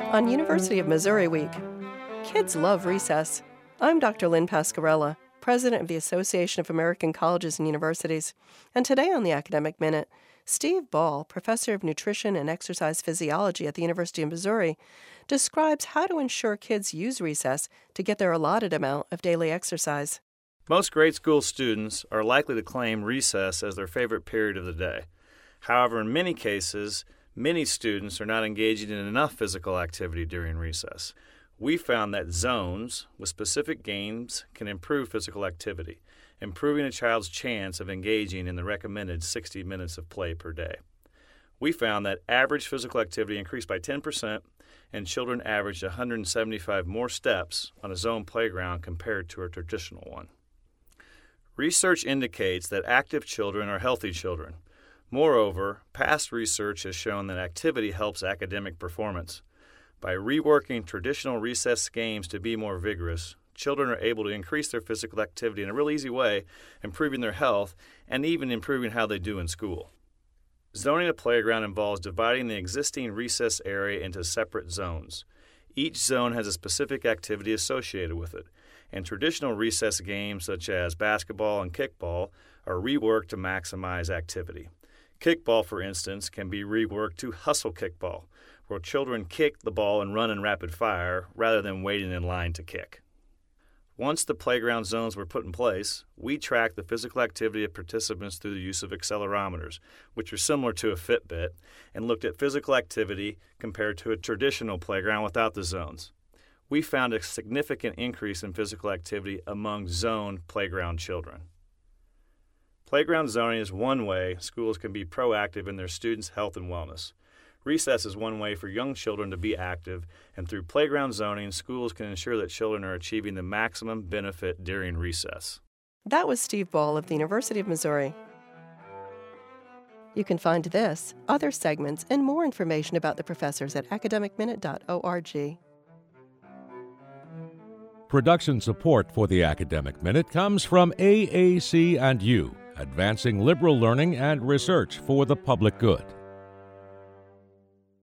On University of Missouri Week, kids love recess. I'm Dr. Lynn Pasquarella, president of the Association of American Colleges and Universities, and today on the Academic Minute, Steve Ball, professor of nutrition and exercise physiology at the University of Missouri, describes how to ensure kids use recess to get their allotted amount of daily exercise. Most grade school students are likely to claim recess as their favorite period of the day. However, in many cases, many students are not engaging in enough physical activity during recess. We found that zones with specific games can improve physical activity, improving a child's chance of engaging in the recommended 60 minutes of play per day. We found that average physical activity increased by 10%, and children averaged 175 more steps on a zone playground compared to a traditional one. Research indicates that active children are healthy children. Moreover, past research has shown that activity helps academic performance. By reworking traditional recess games to be more vigorous, children are able to increase their physical activity in a real easy way, improving their health and even improving how they do in school. Zoning a playground involves dividing the existing recess area into separate zones. Each zone has a specific activity associated with it, and traditional recess games such as basketball and kickball are reworked to maximize activity. Kickball, for instance, can be reworked to hustle kickball, where children kick the ball and run in rapid fire rather than waiting in line to kick. Once the playground zones were put in place, we tracked the physical activity of participants through the use of accelerometers, which are similar to a Fitbit, and looked at physical activity compared to a traditional playground without the zones. We found a significant increase in physical activity among zoned playground children. Playground zoning is one way schools can be proactive in their students' health and wellness. Recess is one way for young children to be active, and through playground zoning, schools can ensure that children are achieving the maximum benefit during recess. That was Steve Ball of the University of Missouri. You can find this, other segments, and more information about the professors at academicminute.org. Production support for the Academic Minute comes from AAC&U, advancing liberal learning and research for the public good.